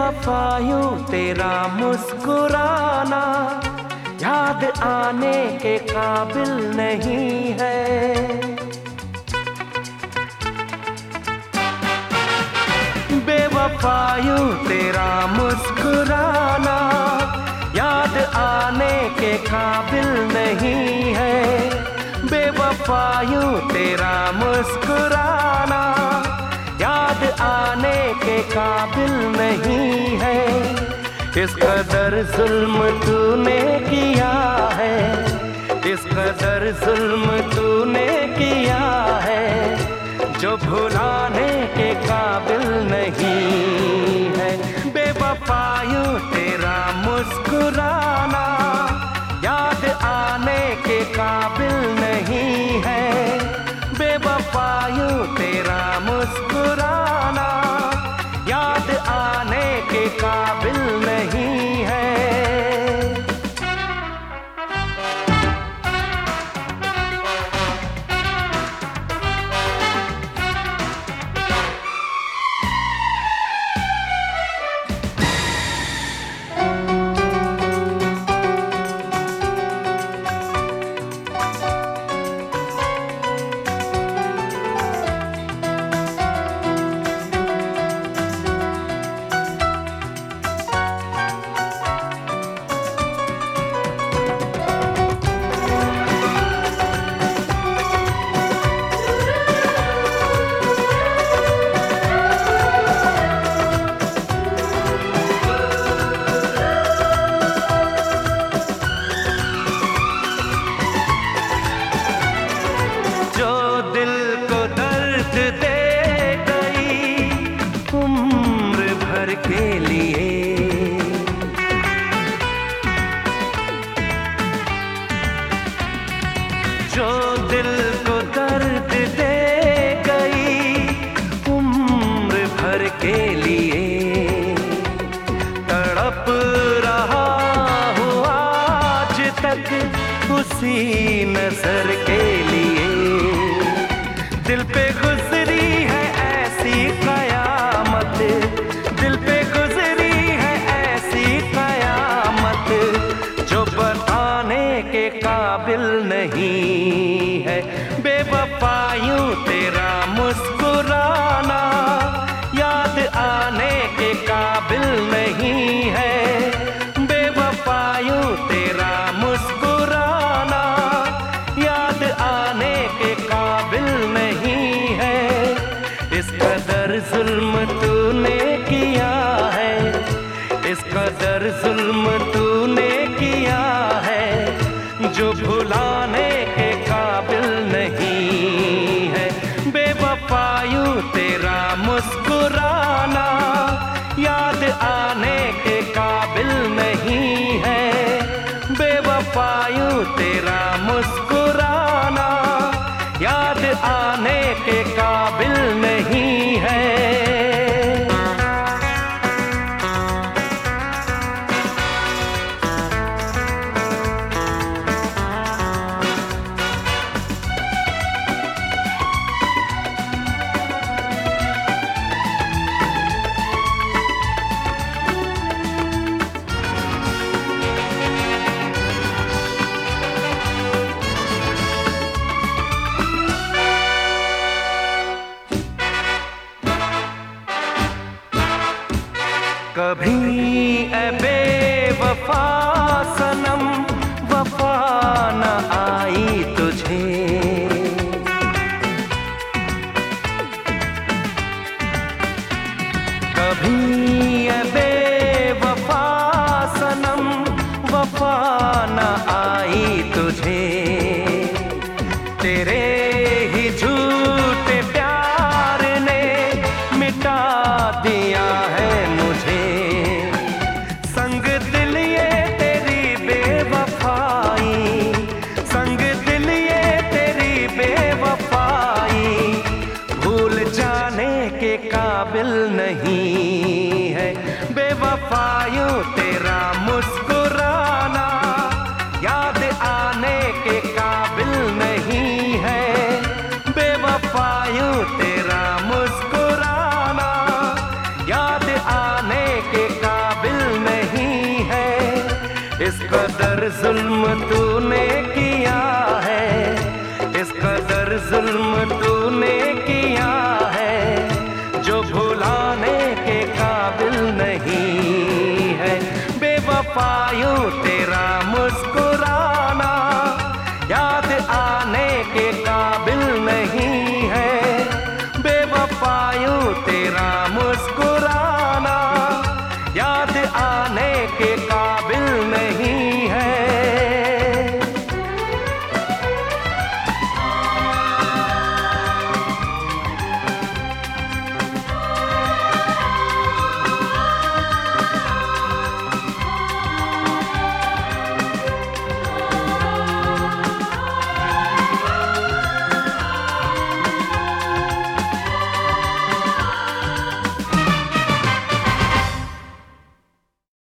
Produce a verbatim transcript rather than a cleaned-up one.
बेवफायूं तेरा मुस्कुराना याद आने के काबिल नहीं है। बेवफायूं तेरा मुस्कुराना याद आने के काबिल नहीं है। बेवफायूं तेरा मुस्कुराना याद आने के काबिल नहीं है। इस कदर जुल्म तूने किया है, इस कदर जुल्म तूने किया है, जो भुलाने के काबिल नहीं है। बेवफायूं तेरा मुस्कुराना याद आने के काबिल नहीं है। बेवफायूं तेरा मुस्कुराना याद आने के काबिल नहीं है। के लिए जो दिल को दर्द दे गई उम्र भर के लिए, तड़प रहा हूँ आज तक उसी नजर के लिए। दिल पे गुजरी है ऐसी कयामत, दिल पे गुजरी है ऐसी कयामत, जो बताने के काबिल नहीं है। बेवफायूं तेरा मुस्कुराना याद आने के काबिल नहीं है। बेवफायूं तेरा मुस्कुराना याद आने के काबिल नहीं है। इस कदर जुल्म तूने किया है, इस कदर जुल्म तूने किया है, जो भुलाने के काबिल नहीं है। बेवफायूं तेरा मुस्कुराना याद आने के काबिल नहीं है। बेवफायूं तेरा मुस्कुराना याद आने के काबिल नहीं है। कभी ऐ बेवफा सनम वफा न आई तुझे, कभी ऐ बेवफा सनम वफा न आई तुझे। तेरे ही झूठे प्यार ने मिटा दिया है मुझे। संग दिल ये तेरी बेवफाई, संग दिल ये तेरी बेवफाई, भूल जाने के काबिल नहीं है। बेवफायूं तेरा मुस्कुराना याद आने के काबिल नहीं है। बेवफायूं तेरा मुस्कुराना याद आने के जुल्म तूने किया है, इस कदर जुल्म तूने किया है, जो भुलाने के काबिल नहीं है। बेवफा यूं तेरा